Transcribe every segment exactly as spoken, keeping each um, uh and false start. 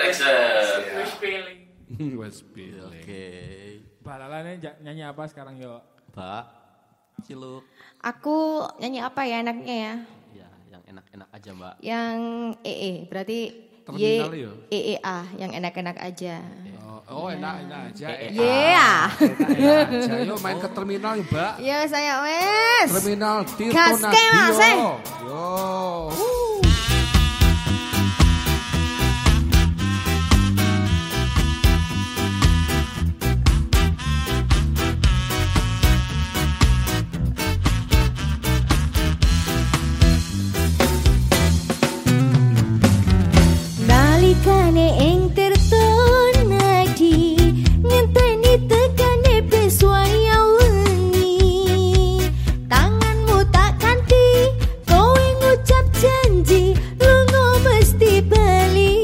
Rexer. Wes feeling. Wes feeling. Oke. Balalannya nyanyi apa sekarang yo? Mbak, ciluk. Aku nyanyi apa ya enaknya ya? Ya, yang enak-enak aja Mbak. Yang E E, berarti Terminal Y yo? E E A, yang enak-enak aja. Oh, oh enak-enak aja. Yeah. Enak aja. Yo main ke terminal yuk, Mbak. Yo saya wes. Terminal Tirto Gas ke, Mas, eh. Nadio. Yo. Uh. Nalikane ing tirta nadi ngenteni tekane beswaya wengi tanganmu tak kanthi kowe ngucap janji lunga mesti bali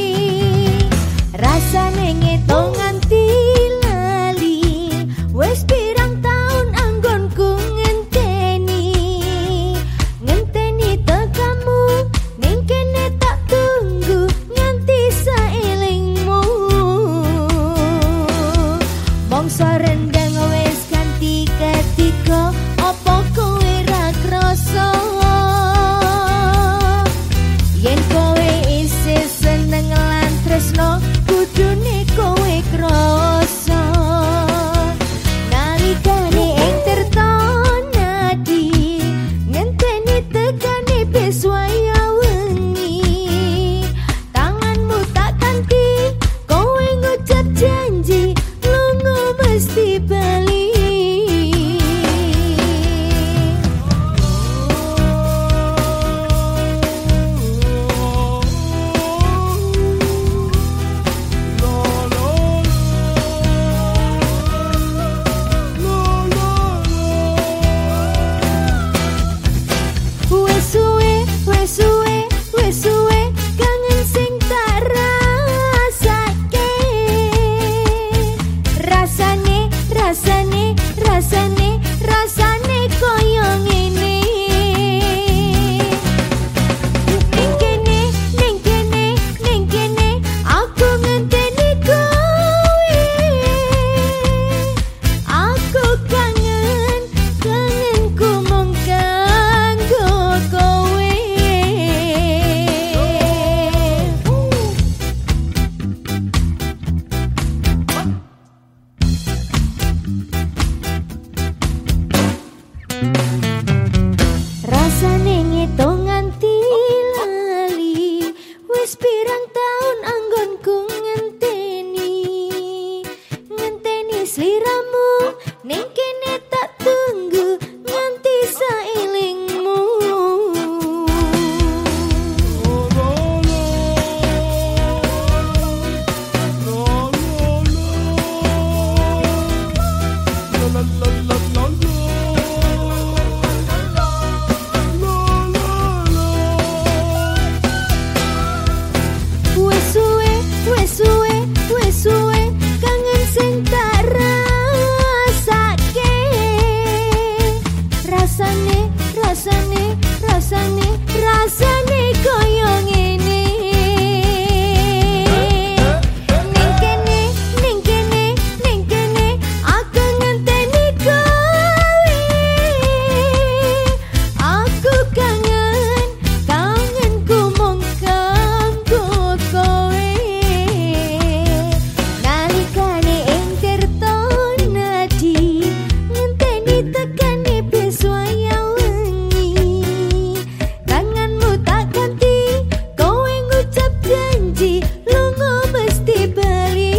rasane ngeto nganti lali wis pirang taun anggonku ngenteni ngenteni tekamu ning kene tak tunggu nganti saelingmu mongso rendang wis ganti ketika apa kowe ra krasa yen kowe isih seneng lan tresno kudune kowe krasa nalikane ing tirta nadi ngenteni tekane beswaya wengi tanganmu tak kanthi kowe ngucap janji lunga mesti bali wes suwe wes suwe wes suwe kangen sing tak rasake rasane rasane rasane rasane koyo ngene ning kene ning kene ning kene aku ngenteni kowe aku kangen kangenku mung kanggo kowe rasane ngitung nganti lali wis pirang taun anggonku ngenteni ngenteni sliramu ning kene tak tunggu nganti saelingmu wes suwe wes suwe wes suwe kangen sing tak rasake rasane rasane rasane rasane koyo ngene ning kene ning kene ning kene aku ngenteni kowe aku kangen kangenku mung kanggo kowe nalikane ing tirta nadi ngenteni tekane beswaya wengi tanganmu tak ganti kowe ngucap janji lunga mesti bali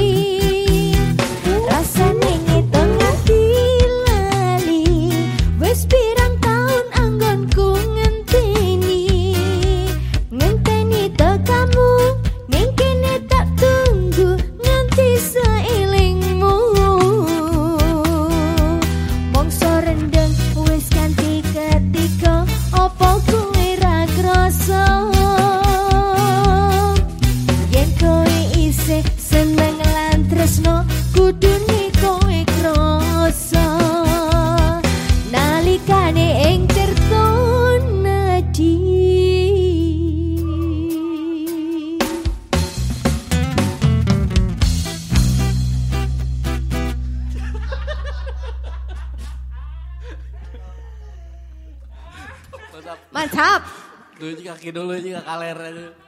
rasane ngitung nganti lali wis pirang taun anggonku ngenteni ngenteni tekamu ning kene tak tunggu nganti saelingmu mongso rendeng wis ganti ketika apa kowe ra krasa yen kowe isih seneng lan tresno kudune kowe krasa nalikane ing tirta nadi mantap. Mantap. Dulu juga kaki dulu juga kaler aja.